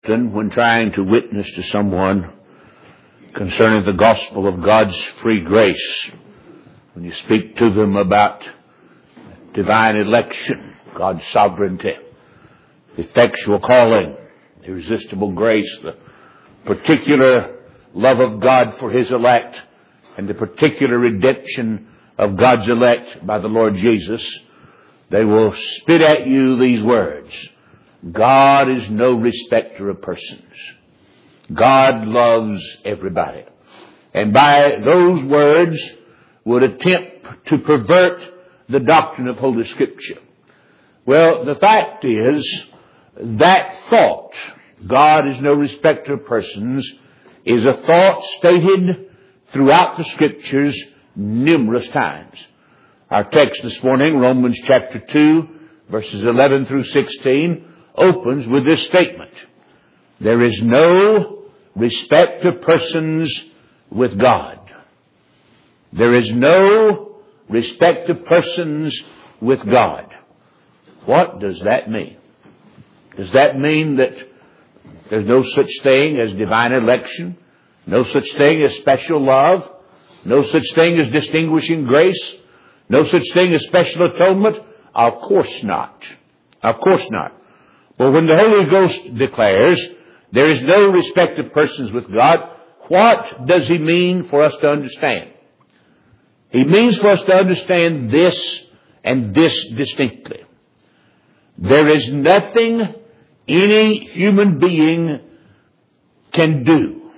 often when trying to witness to someone concerning the gospel of God's free grace, when you speak to them about divine election, God's sovereignty, effectual calling, irresistible grace, the particular love of God for His elect, and the particular redemption of God's elect by the Lord Jesus, they will spit at you these words: God is no respecter of persons. God loves everybody. And by those words would attempt to pervert the doctrine of Holy Scripture. Well, the fact is that thought, God is no respecter of persons, is a thought stated throughout the Scriptures numerous times. Our text this morning, Romans chapter 2, verses 11 through 16, opens with this statement: there is no respect of persons with God. There is no respect of persons with God. What does that mean? Does that mean that there's no such thing as divine election? No such thing as special love? No such thing as distinguishing grace? No such thing as special atonement? Of course not. Of course not. But when the Holy Ghost declares there is no respect of persons with God, what does He mean for us to understand? He means for us to understand this and this distinctly. There is nothing any human being can do,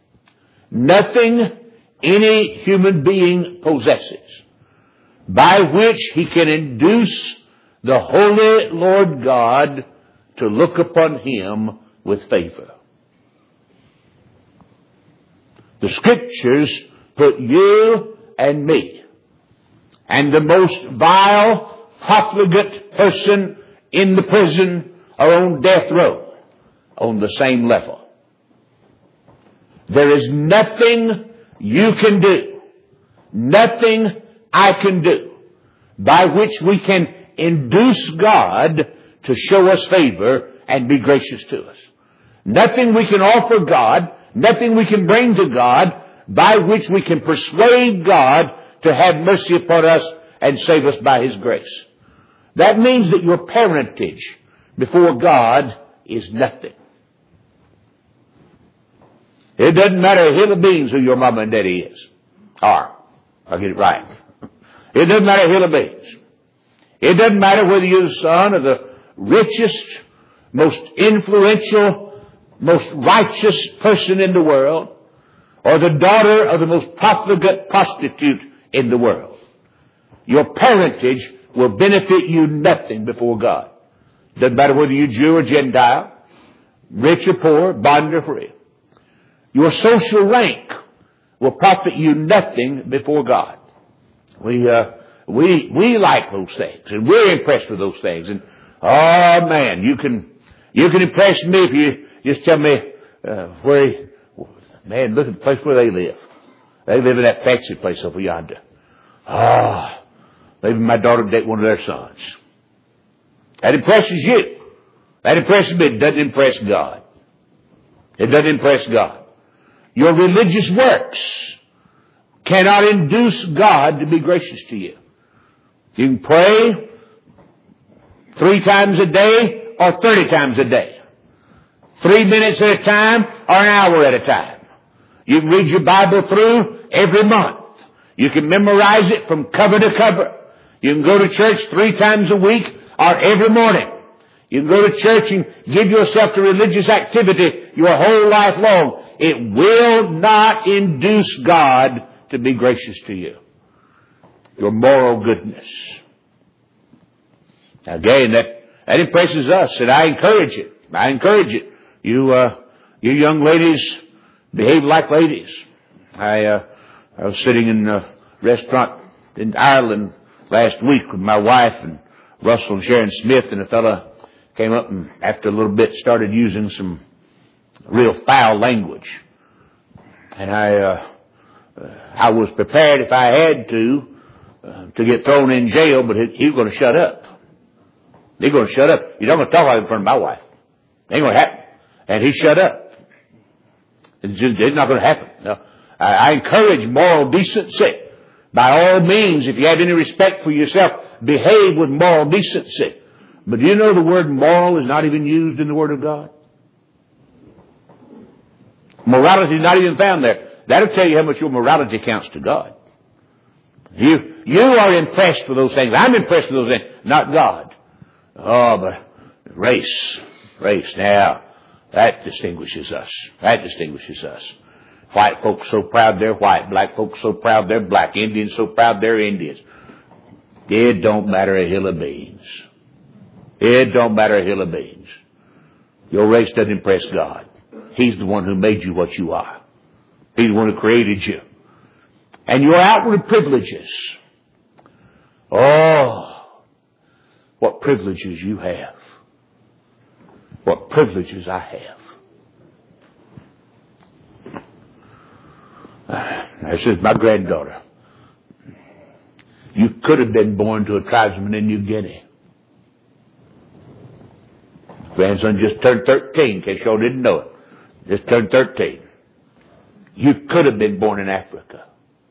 nothing any human being possesses, by which he can induce the Holy Lord God to look upon him with favor. The Scriptures put you and me and the most vile, profligate person in the prison or on death row on the same level. There is nothing you can do, nothing I can do, by which we can induce God to show us favor and be gracious to us. Nothing we can offer God, nothing we can bring to God, by which we can persuade God to have mercy upon us and save us by His grace. That means that your parentage before God is nothing. It doesn't matter a hill of beans who your mama and daddy is. Or, I'll get it right. It doesn't matter a hill of beans. It doesn't matter whether you're the son of the richest, most influential, most righteous person in the world, or the daughter of the most profligate prostitute in the world. Your parentage will benefit you nothing before God. Doesn't matter whether you're Jew or Gentile, rich or poor, bond or free. Your social rank will profit you nothing before God. We like those things, and we're impressed with those things. And oh man, you can impress me if you just tell me man, look at the place where they live. They live in that fancy place over yonder. Maybe my daughter will date one of their sons. That impresses you. That impresses me. It doesn't impress God. It doesn't impress God. Your religious works cannot induce God to be gracious to you. You can pray 3 times a day or 30 times a day. 3 minutes at a time or an hour at a time. You can read your Bible through every month. You can memorize it from cover to cover. You can go to church 3 times a week or every morning. You can go to church and give yourself to religious activity your whole life long. It will not induce God to be gracious to you. Your moral goodness. Again, that impresses us, and I encourage it. I encourage it. You young ladies, behave like ladies. I was sitting in a restaurant in Ireland last week with my wife and Russell and Sharon Smith, and a fellow came up and after a little bit started using some real foul language. And I was prepared if I had to get thrown in jail, but he was going to shut up. He's going to shut up. You're not going to talk like in front of my wife. It ain't going to happen. And he shut up. It's not going to happen. No. I encourage moral decency. By all means, if you have any respect for yourself, behave with moral decency. But do you know the word moral is not even used in the Word of God? Morality is not even found there. That'll tell you how much your morality counts to God. You are impressed with those things. I'm impressed with those things, not God. Oh, but race. Now, that distinguishes us. White folks so proud they're white. Black folks so proud they're black. Indians so proud they're Indians. It don't matter a hill of beans. Your race doesn't impress God. He's the one who made you what you are. He's the one who created you. And your outward privileges. Oh, what privileges you have. What privileges I have. This is my granddaughter. You could have been born to a tribesman in New Guinea. Grandson just turned 13, in case y'all didn't know it. Just turned 13. You could have been born in Africa.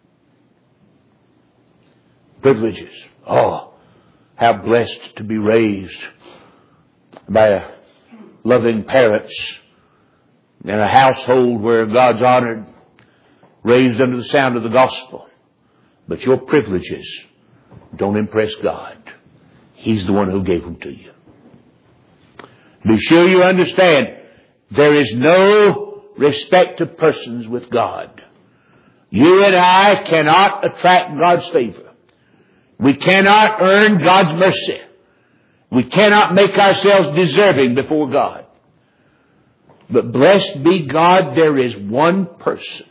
Privileges. Oh, how blessed to be raised by loving parents in a household where God's honored, raised under the sound of the gospel. But your privileges don't impress God. He's the one who gave them to you. Be sure you understand, there is no respect of persons with God. You and I cannot attract God's favor. We cannot earn God's mercy. We cannot make ourselves deserving before God. But blessed be God, there is one person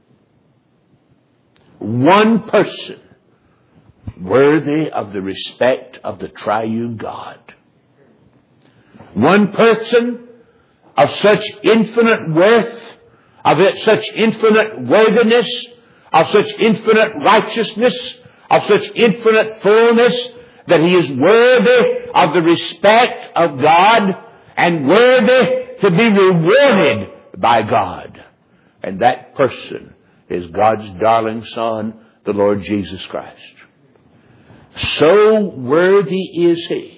worthy of the respect of the triune God. One person of such infinite worth, of such infinite worthiness, of such infinite righteousness, of such infinite fullness, that he is worthy of the respect of God and worthy to be rewarded by God. And that person is God's darling Son, the Lord Jesus Christ. So worthy is he.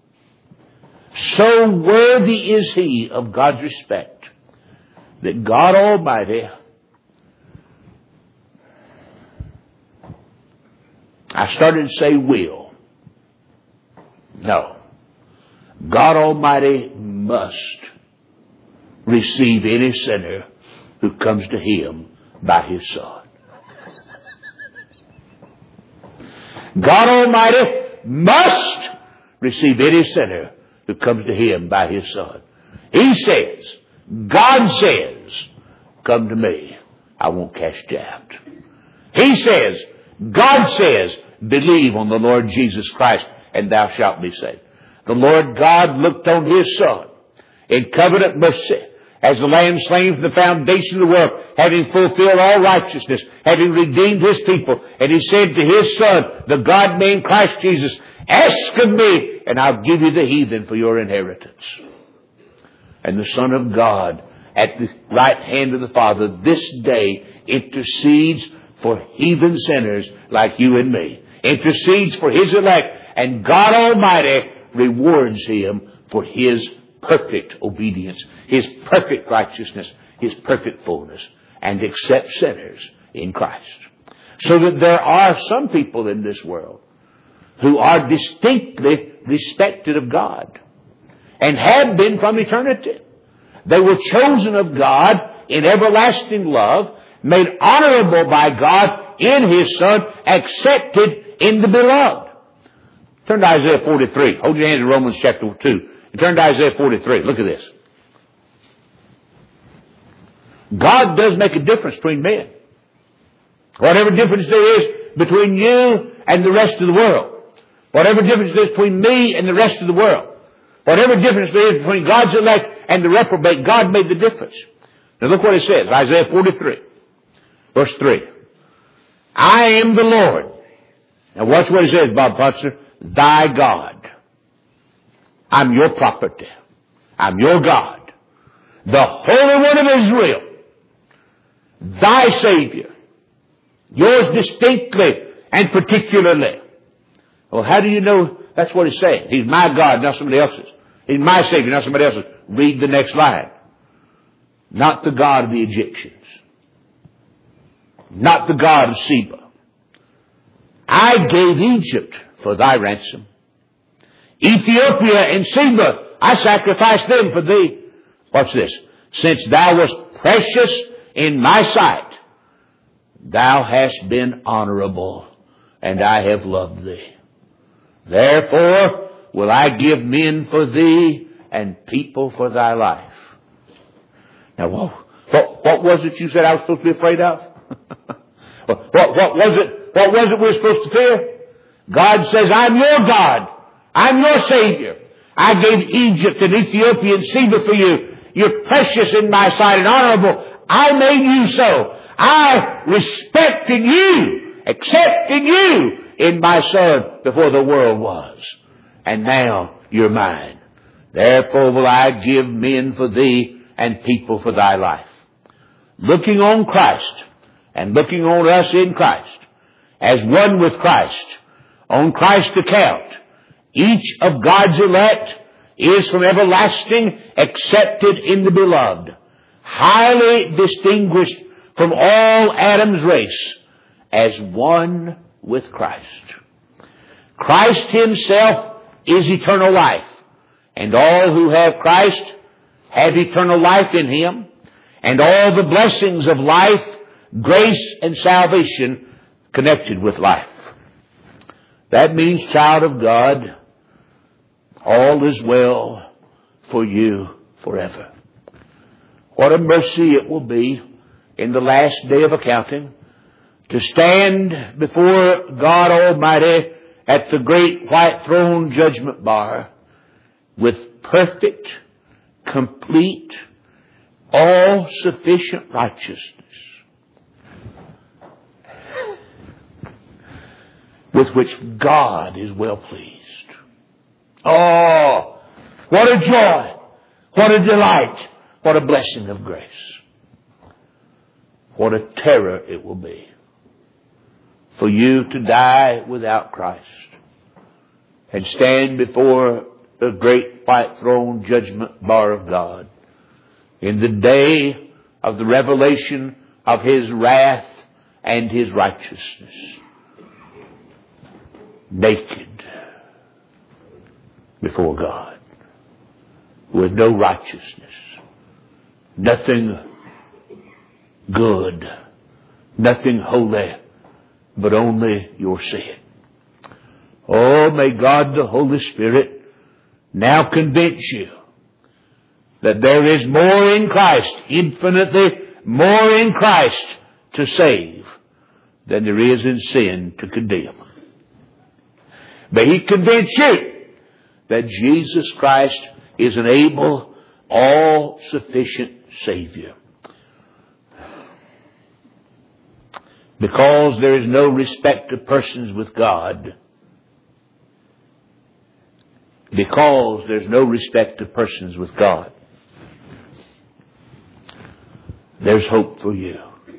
So worthy is he of God's respect that God Almighty, I started to say will. No. God Almighty must receive any sinner who comes to him by his Son. God Almighty must receive any sinner who comes to him by his Son. He says, God says, come to me, I won't cast you out. He says, God says, believe on the Lord Jesus Christ and thou shalt be saved. The Lord God looked on his Son in covenant mercy as the Lamb slain from the foundation of the world, having fulfilled all righteousness, having redeemed his people. And he said to his Son, the God-man Christ Jesus, ask of me, and I'll give you the heathen for your inheritance. And the Son of God, at the right hand of the Father, this day intercedes for heathen sinners like you and me. Intercedes for his elect. And God Almighty rewards him for his perfect obedience, his perfect righteousness, his perfect fullness, and accepts sinners in Christ. So that there are some people in this world who are distinctly respected of God and have been from eternity. They were chosen of God in everlasting love, made honorable by God in his Son, accepted in the beloved. Turn to Isaiah 43. Hold your hand to Romans chapter 2. And turn to Isaiah 43. Look at this. God does make a difference between men. Whatever difference there is between you and the rest of the world. Whatever difference there is between me and the rest of the world. Whatever difference there is between God's elect and the reprobate, God made the difference. Now look what it says. Isaiah 43. Verse 3. I am the Lord. Now watch what it says, Bob Putzer. Thy God. I'm your property. I'm your God. the Holy One of Israel, thy Savior, yours distinctly and particularly. Well, how do you know that's what he's saying? He's my God, not somebody else's. He's my Savior, not somebody else's. Read the next line. Not the God of the Egyptians. Not the God of Seba. I gave Egypt for thy ransom. Ethiopia and Seba, I sacrificed them for thee. Watch this. Since thou wast precious in my sight, thou hast been honorable, and I have loved thee. Therefore will I give men for thee and people for thy life. Now, what was it you said I was supposed to be afraid of? What was it we were supposed to fear? God says, I'm your God. I'm your Savior. I gave Egypt and Ethiopia and Seba for you. You're precious in my sight and honorable. I made you so. I respected you, accepted you in my Son before the world was. And now you're mine. Therefore will I give men for thee and people for thy life. Looking on Christ and looking on us in Christ as one with Christ, on Christ's account, each of God's elect is from everlasting accepted in the beloved, highly distinguished from all Adam's race as one with Christ. Christ himself is eternal life, and all who have Christ have eternal life in him, and all the blessings of life, grace, and salvation connected with life. That means, child of God, all is well for you forever. What a mercy it will be in the last day of accounting to stand before God Almighty at the great white throne judgment bar with perfect, complete, all-sufficient righteousness, with which God is well pleased. Oh, what a joy, what a delight, what a blessing of grace. What a terror it will be for you to die without Christ and stand before the great white throne judgment bar of God in the day of the revelation of his wrath and his righteousness. Naked before God, with no righteousness, nothing good, nothing holy, but only your sin. Oh, may God the Holy Spirit now convince you that there is more in Christ, infinitely more in Christ to save than there is in sin to condemn. May he convince you that Jesus Christ is an able, all-sufficient Savior. Because there is no respect of persons with God. Because there's no respect of persons with God. There's hope for you.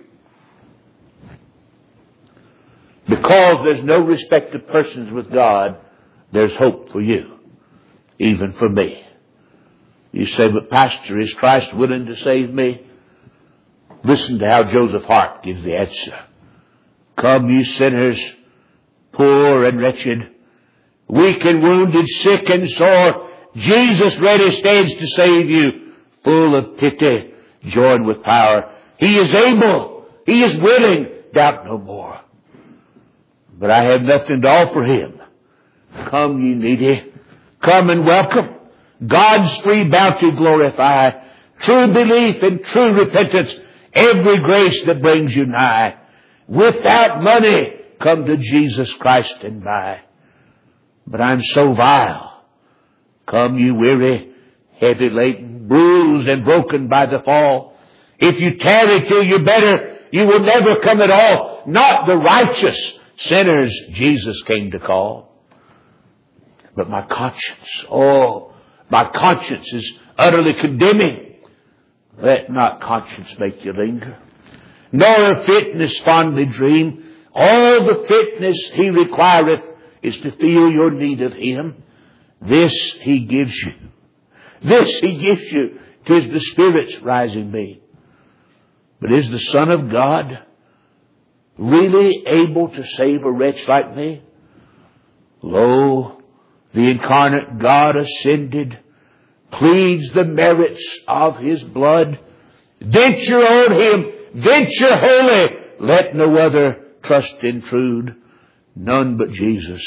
Because there's no respect of persons with God, there's hope for you. Even for me. You say, but Pastor, is Christ willing to save me? Listen to how Joseph Hart gives the answer. Come, ye sinners, poor and wretched, weak and wounded, sick and sore, Jesus ready stands to save you, full of pity, joined with power. He is able, he is willing, doubt no more. But I have nothing to offer him. Come, ye needy, come and welcome. God's free bounty glorify. True belief and true repentance, every grace that brings you nigh. Without money, come to Jesus Christ and buy. But I'm so vile. Come, you weary, heavy laden, bruised and broken by the fall. If you tarry till you're better, you will never come at all. Not the righteous sinners Jesus came to call. But my conscience, my conscience is utterly condemning. Let not conscience make you linger, nor of fitness fondly dream. All the fitness He requireth is to feel your need of Him. This He gives you. This He gives you. 'Tis the Spirit's rising beam. But is the Son of God really able to save a wretch like me? Lo, the incarnate God ascended, pleads the merits of His blood. Venture on Him, venture wholly, let no other trust intrude. None but Jesus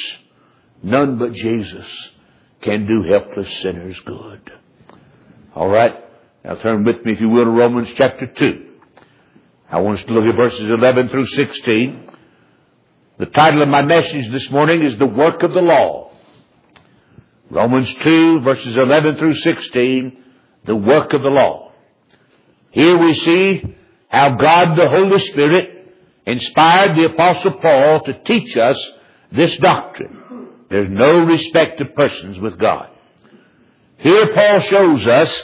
can do helpless sinners good. All right, now turn with me, if you will, to Romans chapter 2. I want us to look at verses 11 through 16. The title of my message this morning is The Work of the Law. Romans 2, verses 11 through 16, the work of the law. Here we see how God the Holy Spirit inspired the Apostle Paul to teach us this doctrine. There's no respect of persons with God. Here Paul shows us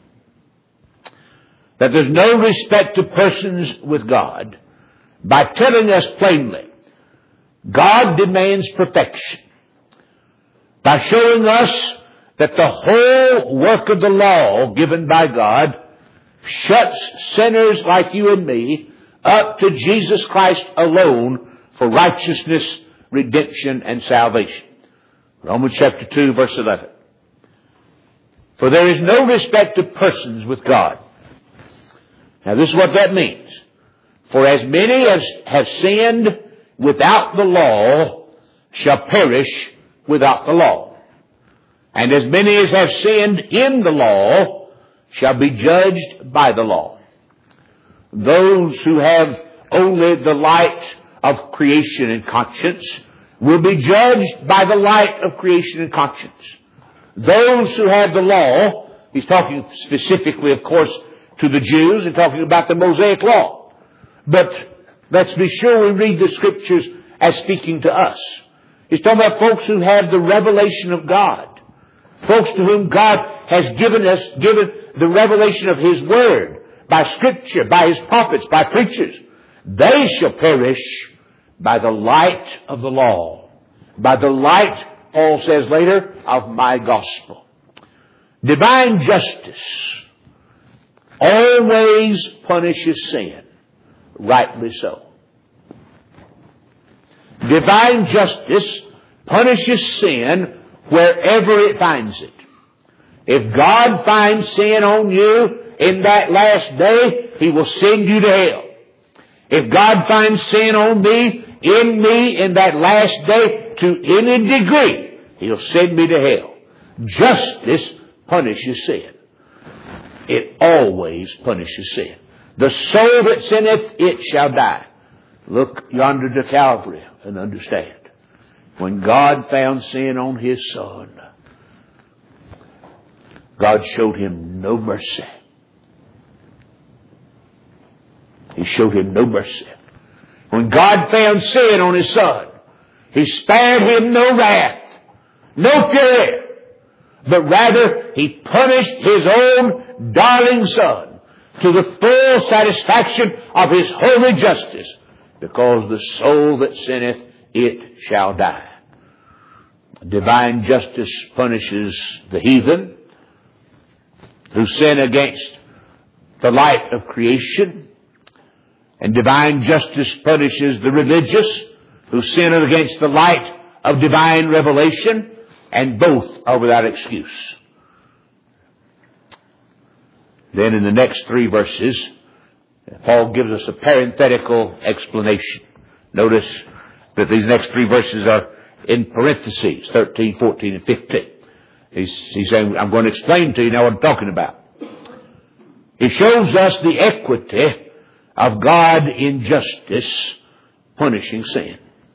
that there's no respect of persons with God by telling us plainly God demands perfection, by showing us that the whole work of the law given by God shuts sinners like you and me up to Jesus Christ alone for righteousness, redemption, and salvation. Romans chapter 2, verse 11. For there is no respect of persons with God. Now this is what that means. For as many as have sinned without the law shall perish without the law. And as many as have sinned in the law shall be judged by the law. Those who have only the light of creation and conscience will be judged by the light of creation and conscience. Those who have the law, he's talking specifically, of course, to the Jews and talking about the Mosaic law. But let's be sure we read the Scriptures as speaking to us. He's talking about folks who have the revelation of God. Folks to whom God has given the revelation of His Word by Scripture, by His prophets, by preachers. They shall perish by the light of the law. By the light, Paul says later, of my gospel. Divine justice always punishes sin. Rightly so. Divine justice punishes sin wherever it finds it. If God finds sin on you in that last day, He will send you to hell. If God finds sin on me, in that last day, to any degree, He'll send me to hell. Justice punishes sin. It always punishes sin. The soul that sinneth, it shall die. Look yonder to Calvary and understand. When God found sin on His Son, God showed Him no mercy. He showed Him no mercy. When God found sin on His Son, He spared Him no wrath, no fury, but rather He punished His own darling Son to the full satisfaction of His holy justice, because the soul that sinneth, it shall die. Divine justice punishes the heathen who sin against the light of creation, and divine justice punishes the religious who sin against the light of divine revelation, and both are without excuse. Then in the next 3 verses, Paul gives us a parenthetical explanation. Notice that these next 3 verses are in parentheses, 13, 14, and 15. He's saying, I'm going to explain to you now what I'm talking about. He shows us the equity of God in justice punishing sin.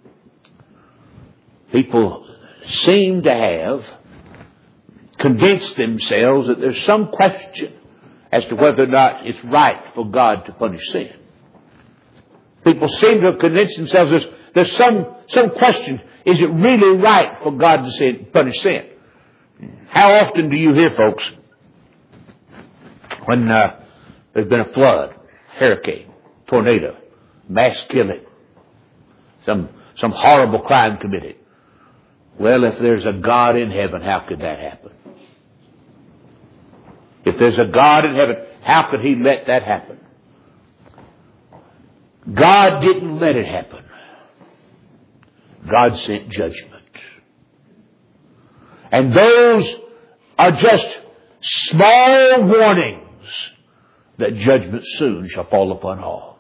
People seem to have convinced themselves that there's some question as to whether or not it's right for God to punish sin. People seem to have convinced themselves there's some question. Is it really right for God to punish sin? How often do you hear folks when There's been a flood, hurricane, tornado, mass killing, some horrible crime committed. Well, if there's a God in heaven, how could that happen? If there's a God in heaven, how could He let that happen? God didn't let it happen. God sent judgment. And those are just small warnings that judgment soon shall fall upon all.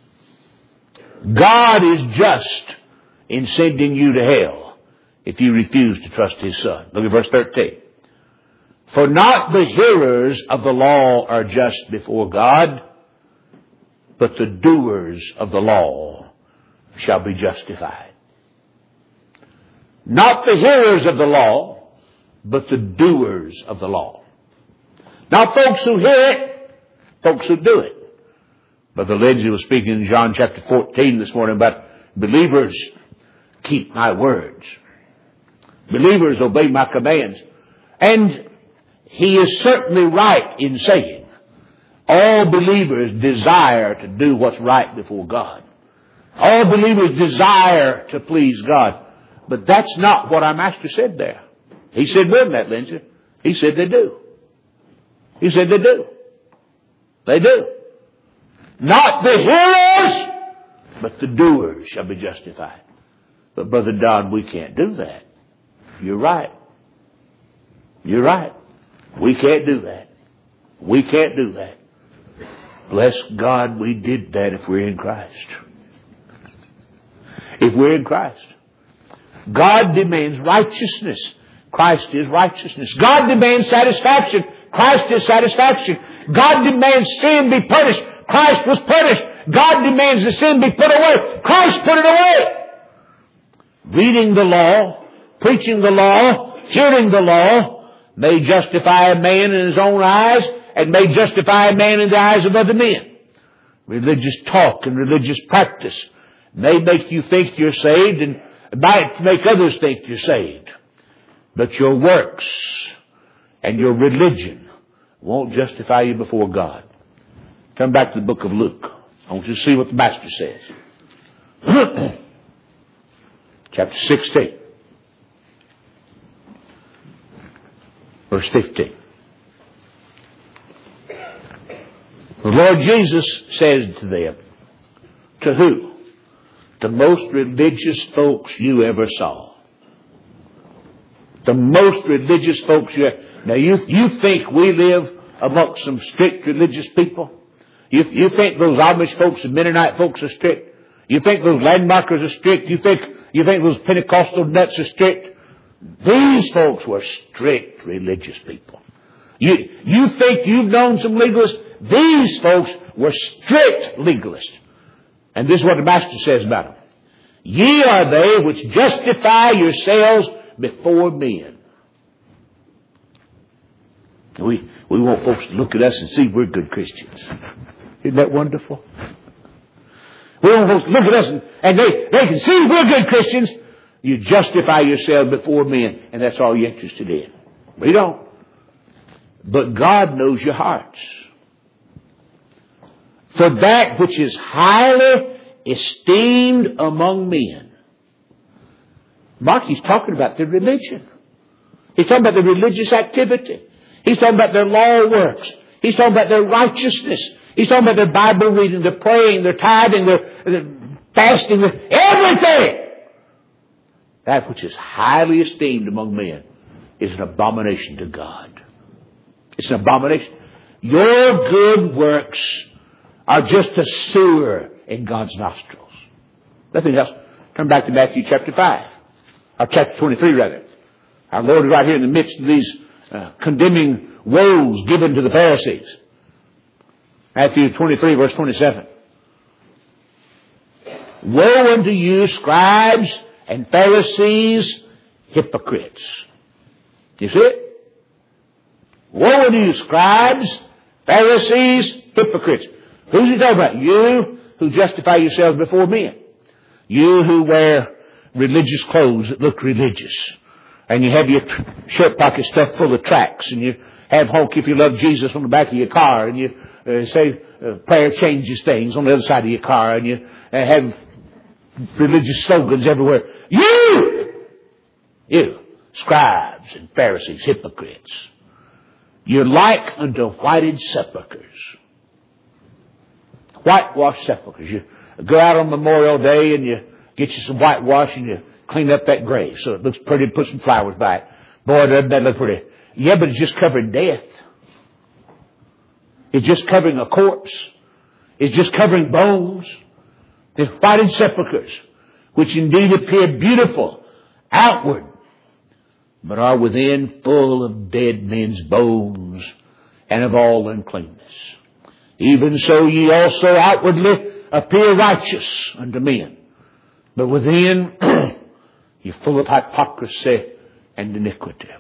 God is just in sending you to hell if you refuse to trust His Son. Look at verse 13. For not the hearers of the law are just before God, but the doers of the law shall be justified. Not the hearers of the law, but the doers of the law. Not folks who hear it, folks who do it. Brother Lindsay was speaking in John chapter 14 this morning about believers keep my words. Believers obey my commands. And he is certainly right in saying all believers desire to do what's right before God. All believers desire to please God. But that's not what our Master said there. He said more than that, Lindsay. He said they do. He said they do. They do. Not the hearers, but the doers shall be justified. But Brother Don, we can't do that. You're right. You're right. We can't do that. We can't do that. Bless God we did that if we're in Christ. If we're in Christ. God demands righteousness. Christ is righteousness. God demands satisfaction. Christ is satisfaction. God demands sin be punished. Christ was punished. God demands the sin be put away. Christ put it away. Reading the law, preaching the law, hearing the law may justify a man in his own eyes and may justify a man in the eyes of other men. Religious talk and religious practice may make you think you're saved and might make others think you're saved. But your works and your religion won't justify you before God. Turn back to the book of Luke. I want you to see what the Master says. Chapter 16. Verse 15. The Lord Jesus said to them, to who? The most religious folks you ever saw. The most religious folks you ever... Now you think we live amongst some strict religious people? You think those Amish folks and Mennonite folks are strict? You think those landmarkers are strict? You think those Pentecostal nuts are strict? These folks were strict religious people. You think you've known some legalists? These folks were strict legalists. And this is what the Master says about them. Ye are they which justify yourselves before men. We want folks to look at us and see we're good Christians. Isn't that wonderful? We want folks to look at us and they can see we're good Christians. You justify yourself before men, and that's all you're interested in. We don't. But God knows your hearts. For that which is highly esteemed among men. Mark, he's talking about their religion. He's talking about their religious activity. He's talking about their law works. He's talking about their righteousness. He's talking about their Bible reading, their praying, their tithing, their fasting, everything. That which is highly esteemed among men is an abomination to God. It's an abomination. Your good works are just a sewer in God's nostrils. Nothing else. Turn back to Matthew chapter 5. Or chapter 23 rather. Our Lord is right here in the midst of these condemning woes given to the Pharisees. Matthew 23 verse 27. Woe unto you, scribes and Pharisees, hypocrites. You see it? Woe unto you, scribes, Pharisees, hypocrites. Who's he talking about? You who justify yourselves before men. You who wear religious clothes that look religious. And you have your shirt pocket stuffed full of tracts. And you have honk if you love Jesus on the back of your car. And you say prayer changes things on the other side of your car, and you have religious slogans everywhere. You, scribes and Pharisees, hypocrites, you're like unto whited sepulchres. Whitewashed sepulchres. You go out on Memorial Day and you get you some whitewash and you clean up that grave so it looks pretty, put some flowers by it. Boy, doesn't that look pretty. Yeah, but it's just covering death. It's just covering a corpse. It's just covering bones. The whited sepulchres, which indeed appear beautiful outward, but are within full of dead men's bones and of all uncleanness. Even so ye also outwardly appear righteous unto men, but within you're full of hypocrisy and iniquity.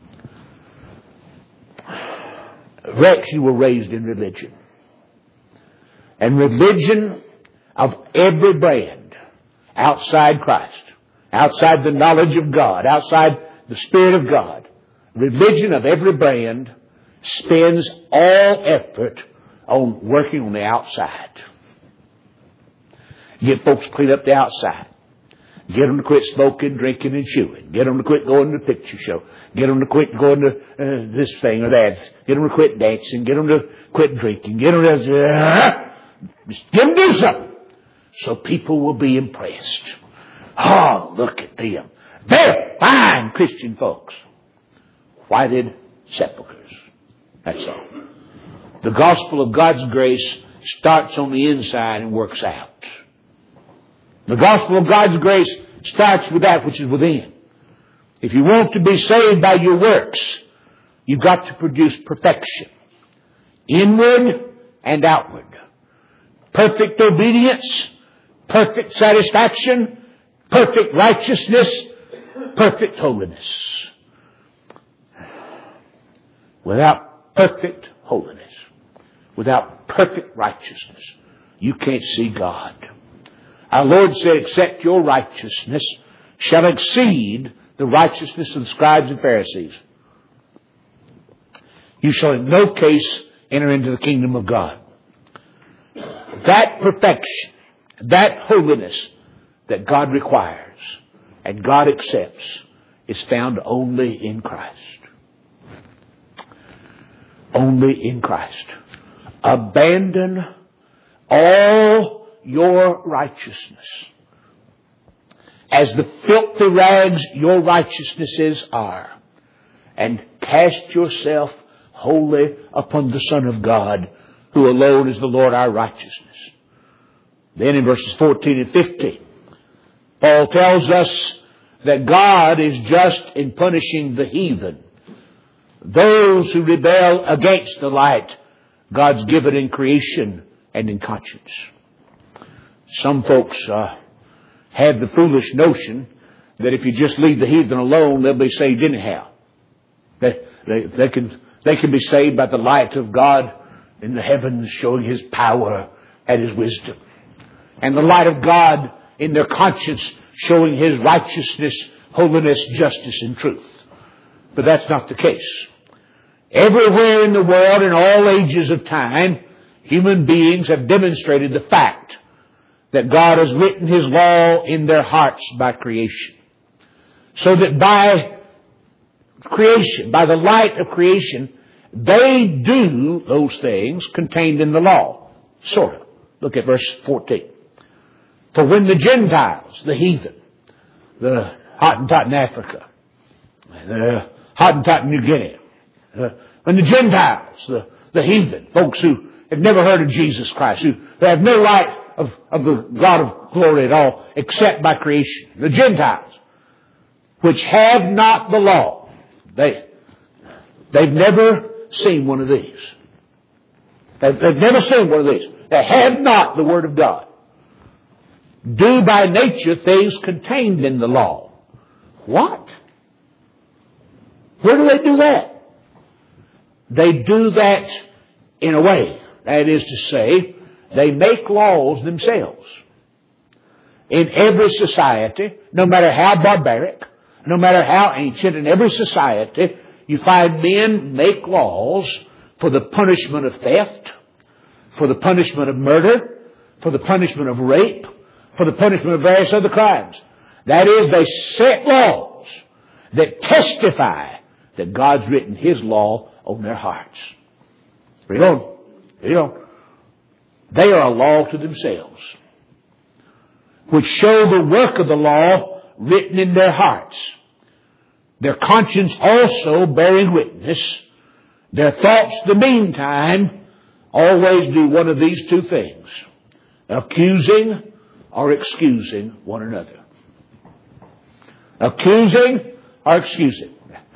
Rex, you were raised in religion. And religion of every brand, outside Christ, outside the knowledge of God, outside the Spirit of God, religion of every brand spends all effort on working on the outside. Get folks clean up the outside. Get them to quit smoking, drinking, and chewing. Get them to quit going to the picture show. Get them to quit going to this thing or that. Get them to quit dancing. Get them to quit drinking. Get them to just get them to do something so people will be impressed. Oh, look at them. They're fine Christian folks. Whited sepulchres. That's all. The gospel of God's grace starts on the inside and works out. The gospel of God's grace starts with that which is within. If you want to be saved by your works, you've got to produce perfection. Inward and outward. Perfect obedience, perfect satisfaction, perfect righteousness, perfect holiness. Without perfect holiness, without perfect righteousness, you can't see God. Our Lord said, except your righteousness shall exceed the righteousness of the scribes and Pharisees, you shall in no case enter into the kingdom of God. That perfection, that holiness that God requires and God accepts is found only in Christ. Only in Christ. Abandon all your righteousness. As the filthy rags your righteousnesses are. And cast yourself wholly upon the Son of God, who alone is the Lord our righteousness. Then in verses 14 and 15, Paul tells us that God is just in punishing the heathen. Those who rebel against the light God's given in creation and in conscience. Some folks have the foolish notion that if you just leave the heathen alone, they'll be saved anyhow. They can be saved by the light of God in the heavens showing His power and His wisdom. And the light of God in their conscience showing His righteousness, holiness, justice, and truth. But that's not the case. Everywhere in the world, in all ages of time, human beings have demonstrated the fact that God has written His law in their hearts by creation. So that by creation, by the light of creation, they do those things contained in the law. Sort of. Look at verse 14. For when the Gentiles, the heathen, the Hottentot in Africa, the Hottentot in New Guinea, when the Gentiles, the heathen, folks who have never heard of Jesus Christ, who have no light of the God of glory at all, except by creation, the Gentiles, which have not the law, they've never seen one of these. They've never seen one of these. They have not the Word of God. Do by nature things contained in the law. What? Where do they do that? They do that in a way. That is to say, they make laws themselves. In every society, no matter how barbaric, no matter how ancient, in every society, you find men make laws for the punishment of theft, for the punishment of murder, for the punishment of rape, for the punishment of various other crimes. That is, they set laws that testify that God's written His law on their hearts. Read on. Read on. They are a law to themselves, which show the work of the law written in their hearts, their conscience also bearing witness. Their thoughts, the meantime, always do one of these two things: accusing or excusing one another. Accusing or excusing.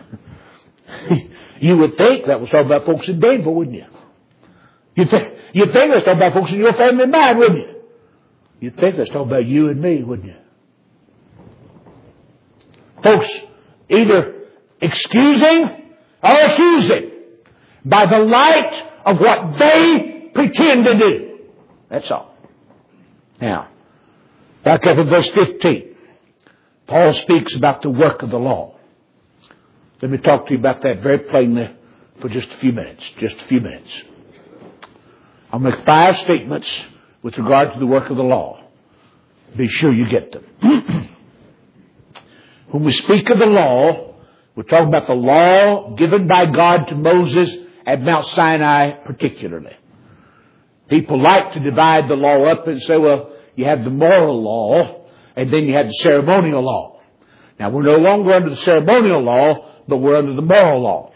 You would think that was talking about folks in Danville, wouldn't you? You'd think that's talking about folks in your family and mine, wouldn't you? You'd think that's talking about you and me, wouldn't you? Folks either excusing or accusing by the light of what they pretend to do. That's all. Now, back up in verse 15. Paul speaks about the work of the law. Let me talk to you about that very plainly for just a few minutes. Just a few minutes. I'll make 5 statements with regard to the work of the law. Be sure you get them. When we speak of the law, we're talking about the law given by God to Moses at Mount Sinai particularly. People like to divide the law up and say, well, you have the moral law and then you have the ceremonial law. Now, we're no longer under the ceremonial law, but we're under the moral law.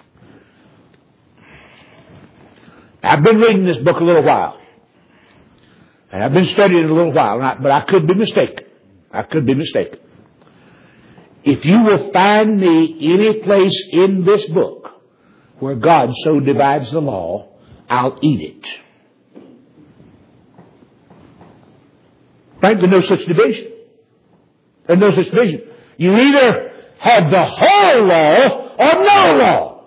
I've been reading this book a little while. And I've been studying it a little while, but I could be mistaken. I could be mistaken. If you will find me any place in this book where God so divides the law, I'll eat it. Frankly, no such division. There's no such division. You either have the whole law or no law.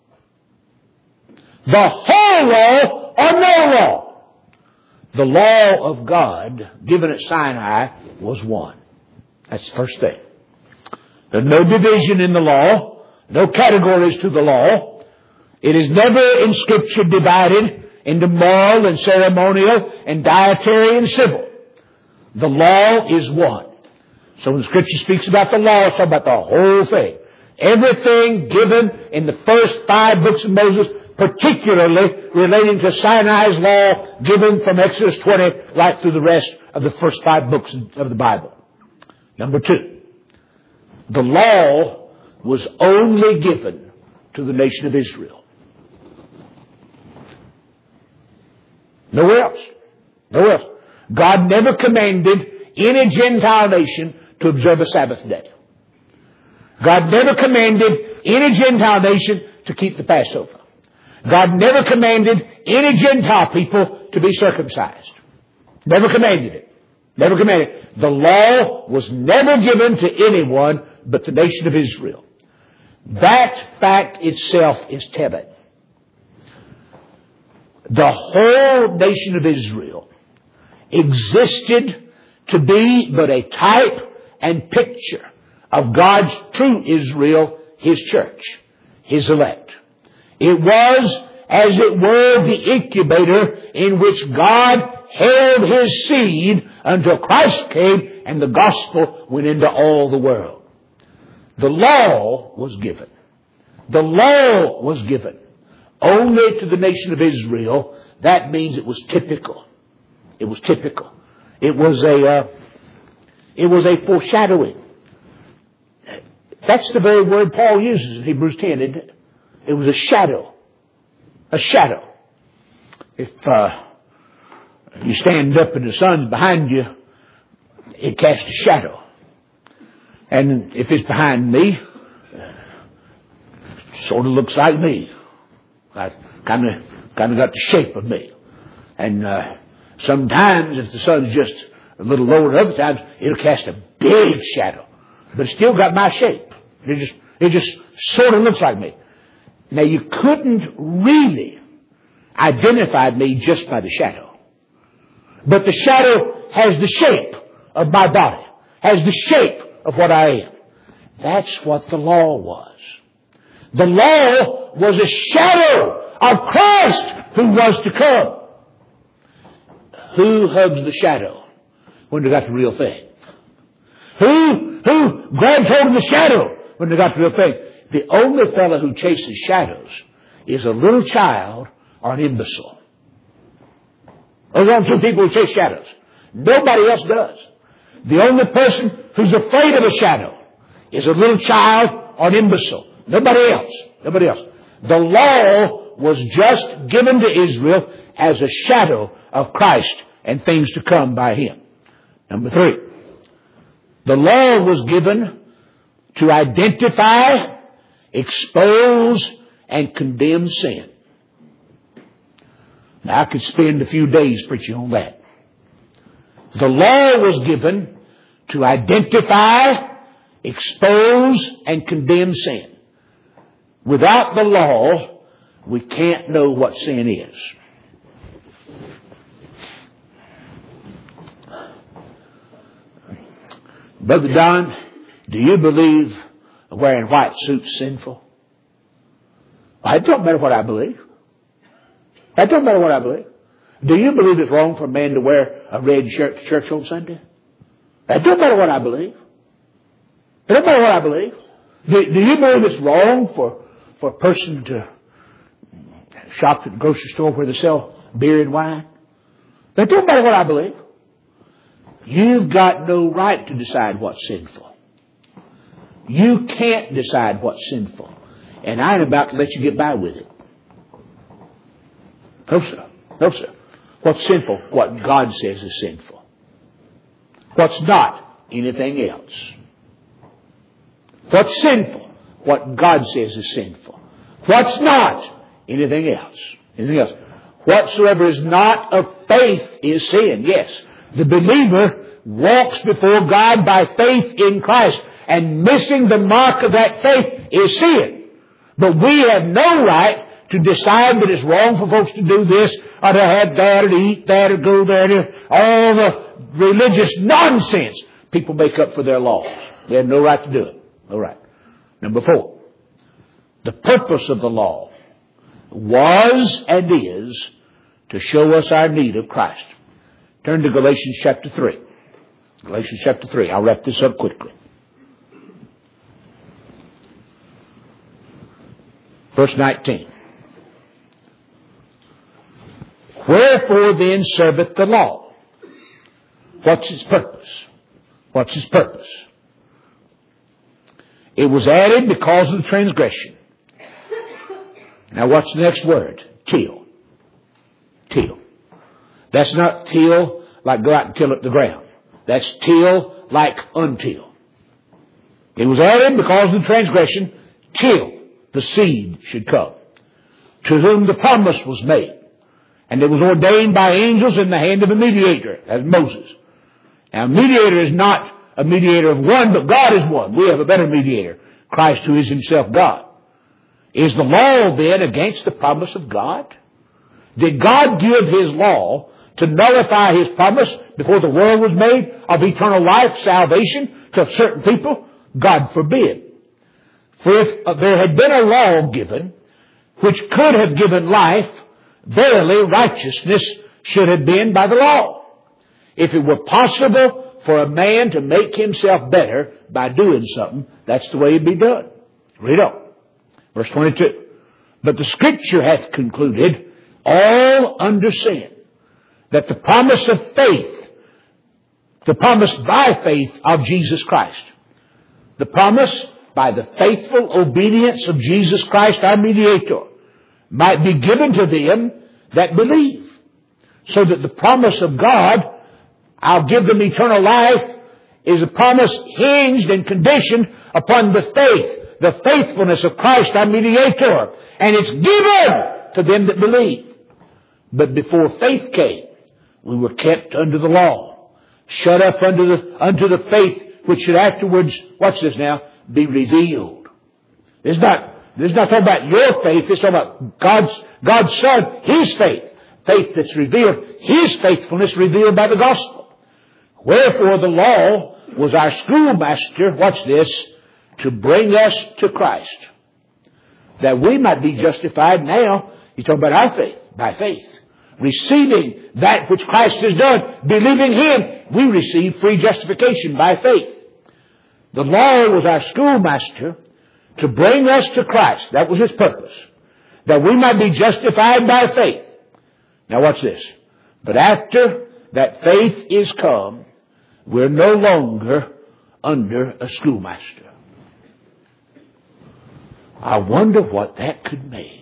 The whole law or no law. The law of God given at Sinai was one. That's the first thing. There's no division in the law, no categories to the law. It is never in Scripture divided into moral and ceremonial and dietary and civil. The law is one. So when Scripture speaks about the law, it's talking about the whole thing. Everything given in the first 5 books of Moses, particularly relating to Sinai's law given from Exodus 20 right through the rest of the first 5 books of the Bible. Number 2. The law was only given to the nation of Israel. Nowhere else. Nowhere else. God never commanded any Gentile nation to observe a Sabbath day. God never commanded any Gentile nation to keep the Passover. God never commanded any Gentile people to be circumcised. Never commanded it. Never commanded it. The law was never given to anyone but the nation of Israel. That fact itself is telling. The whole nation of Israel existed to be but a type and picture of God's true Israel, His church, His elect. It was, as it were, the incubator in which God held His seed until Christ came and the gospel went into all the world. The law was given. The law was given only to the nation of Israel. That means it was typical. It was typical. It was a foreshadowing. That's the very word Paul uses in Hebrews 10, isn't it? It was a shadow. A shadow. If you stand up and the sun's behind you, it casts a shadow. And if it's behind me, sort of looks like me. Kind of got the shape of me. And sometimes if the sun's just a little lower than other times, it'll cast a big shadow. But it's still got my shape. It just sort of looks like me. Now you couldn't really identify me just by the shadow. But the shadow has the shape of my body. Has the shape of what I am. That's what the law was. The law was a shadow of Christ who was to come. Who hugs the shadow when they got the real thing? Who grabs hold of the shadow when they got the real thing? The only fellow who chases shadows is a little child or an imbecile. Those are the two people who chase shadows. Nobody else does. The only person who's afraid of a shadow is a little child or an imbecile. Nobody else. Nobody else. The law was just given to Israel as a shadow of Christ and things to come by Him. Number 3. The law was given to identify, expose, and condemn sin. Now, I could spend a few days preaching on that. The law was given to identify, expose, and condemn sin. Without the law, we can't know what sin is. Brother Don, do you believe wearing white suits sinful? It don't matter what I believe. That don't matter what I believe. Do you believe it's wrong for a man to wear a red shirt to church on Sunday? That don't matter what I believe. It don't matter what I believe. Do you believe it's wrong for a person to shop at the grocery store where they sell beer and wine? That don't matter what I believe. You've got no right to decide what's sinful. You can't decide what's sinful. And I ain't about to let you get by with it. No, sir. No, sir. What's sinful? What God says is sinful. What's not? Anything else. What's sinful? What God says is sinful. What's not? Anything else. Anything else. Whatsoever is not of faith is sin. Yes. The believer walks before God by faith in Christ, and missing the mark of that faith is sin. But we have no right to decide that it's wrong for folks to do this, or to have that, or to eat that, or go there, all the religious nonsense people make up for their laws. They have no right to do it. No right. Number 4. The purpose of the law was and is to show us our need of Christ. Turn to Galatians chapter 3. Galatians chapter 3. I'll wrap this up quickly. Verse 19. Wherefore then serveth the law? What's its purpose? What's its purpose? It was added because of the transgression. Now what's the next word? Till. Till. That's not till like go out and till up the ground. That's till like until. It was added because of the transgression till the seed should come, to whom the promise was made. And it was ordained by angels in the hand of a mediator, as Moses. Now, a mediator is not a mediator of one, but God is one. We have a better mediator, Christ, who is himself God. Is the law then against the promise of God? Did God give his law to nullify his promise before the world was made of eternal life, salvation to certain people? God forbid. For if there had been a law given which could have given life, verily righteousness should have been by the law. If it were possible for a man to make himself better by doing something, that's the way it'd be done. Read on. Verse 22. But the Scripture hath concluded all under sin, that the promise of faith, the promise by faith of Jesus Christ, the promise by the faithful obedience of Jesus Christ, our mediator, might be given to them that believe. So that the promise of God, I'll give them eternal life, is a promise hinged and conditioned upon the faith, the faithfulness of Christ, our mediator. And it's given to them that believe. But before faith came, we were kept under the law, shut up unto the faith which should afterwards, watch this now, be revealed. It's not talking about your faith. It's talking about God's Son, His faith. Faith that's revealed, His faithfulness revealed by the gospel. Wherefore the law was our schoolmaster, watch this, to bring us to Christ, that we might be justified now. He's talking about our faith, by faith. receiving that which Christ has done, believing Him, we receive free justification by faith. The law was our schoolmaster to bring us to Christ. That was its purpose. That we might be justified by faith. Now watch this. But after that faith is come, we're no longer under a schoolmaster. I wonder what that could mean.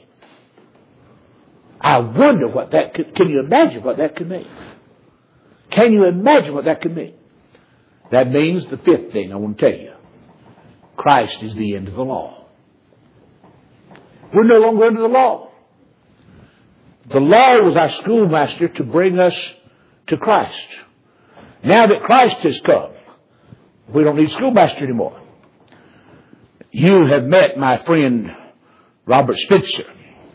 I wonder what that could... Can you imagine what that could mean? Can you imagine what that could mean? That means the fifth thing I want to tell you. Christ is the end of the law. We're no longer under the law. The law was our schoolmaster to bring us to Christ. Now that Christ has come, we don't need schoolmaster anymore. You have met my friend Robert Spitzer.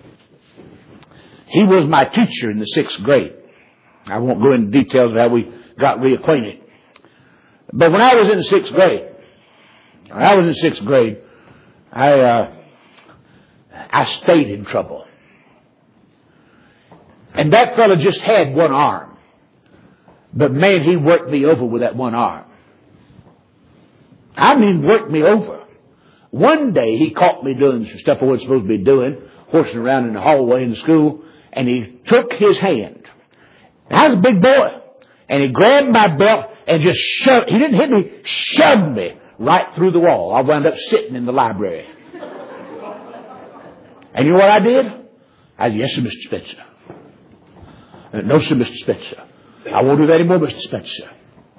He was my teacher in the 6th grade. I won't go into details of how we got reacquainted. But when I was in the 6th grade, I stayed in trouble. And that fellow just had one arm. But man, he worked me over with that one arm. I mean, worked me over. One day he caught me doing some stuff I wasn't supposed to be doing, horsing around in the hallway in the school, and he took his hand. And I was a big boy. And he grabbed my belt and just shoved, he didn't hit me, shoved me right through the wall. I wound up sitting in the library. And you know what I did? I said, yes, sir, Mr. Spencer. No, sir, Mr. Spencer. I won't do that anymore, Mr. Spencer.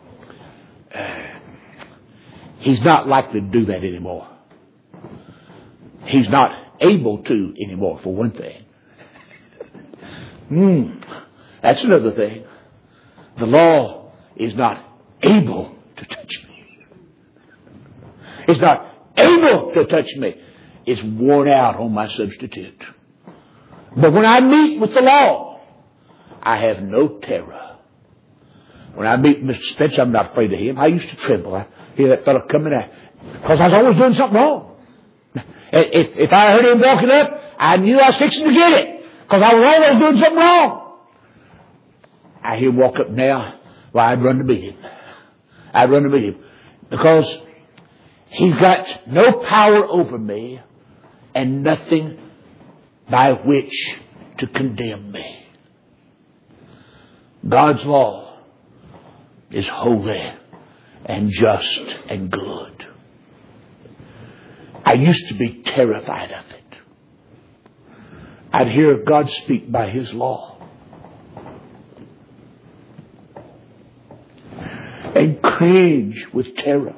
He's not likely to do that anymore. He's not able to anymore, for one thing. That's another thing. The law is not able to touch me. It's not able to touch me. It's worn out on my substitute. But when I meet with the law, I have no terror. When I meet Mr. Spencer, I'm not afraid of him. I used to tremble. I hear that fellow coming out because I was always doing something wrong. If I heard him walking up, I knew I was fixing to get it because I was always doing something wrong. I hear him walk up now. Well, I'd run to meet him. I'd run to meet him because he's got no power over me and nothing by which to condemn me. God's law is holy and just and good. I used to be terrified of it. I'd hear God speak by His law and cringe with terror.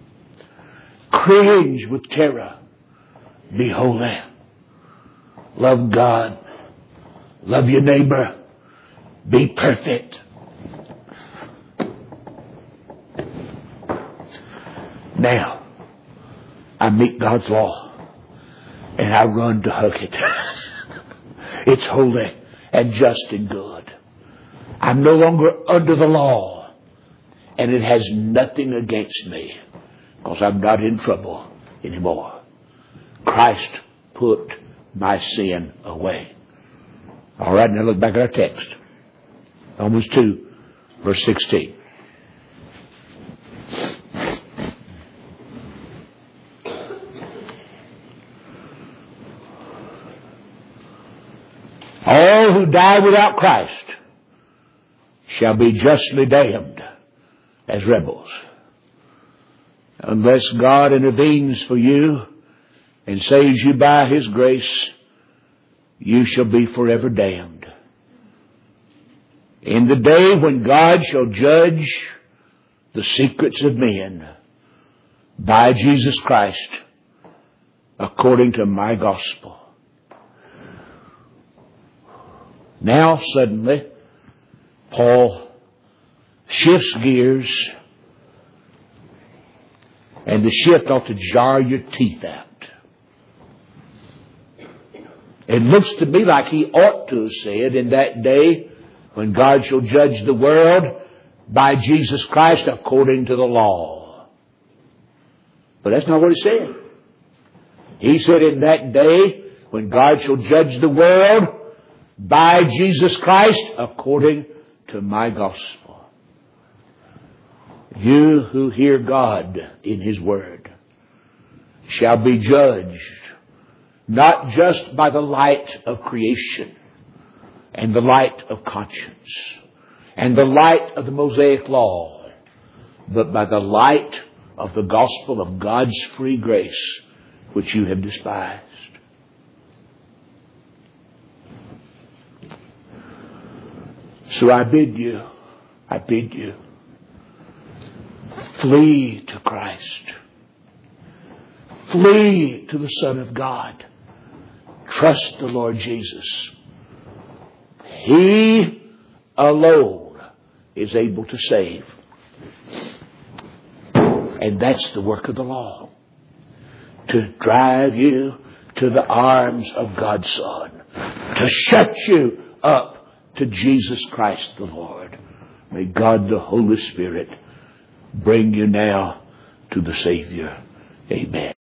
Cringe with terror. Be holy. Love God. Love your neighbor. Be perfect. Now, I meet God's law and I run to hug it. It's holy and just and good. I'm no longer under the law and it has nothing against me because I'm not in trouble anymore. Christ put my sin away. All right, now look back at our text. Romans 2, verse 16. All who die without Christ shall be justly damned as rebels. Unless God intervenes for you and saves you by His grace, you shall be forever damned. In the day when God shall judge the secrets of men by Jesus Christ according to my gospel. Now suddenly, Paul shifts gears, and the shift ought to jar your teeth out. It looks to me like he ought to have said, in that day when God shall judge the world by Jesus Christ according to the law. But that's not what he said. He said, in that day when God shall judge the world by Jesus Christ according to my gospel. You who hear God in His Word shall be judged not just by the light of creation and the light of conscience and the light of the Mosaic law, but by the light of the gospel of God's free grace, which you have despised. So I bid you, flee to Christ. Flee to the Son of God. Trust the Lord Jesus. He alone is able to save. And that's the work of the law. To drive you to the arms of God's Son. To shut you up to Jesus Christ the Lord. May God the Holy Spirit bring you now to the Savior. Amen.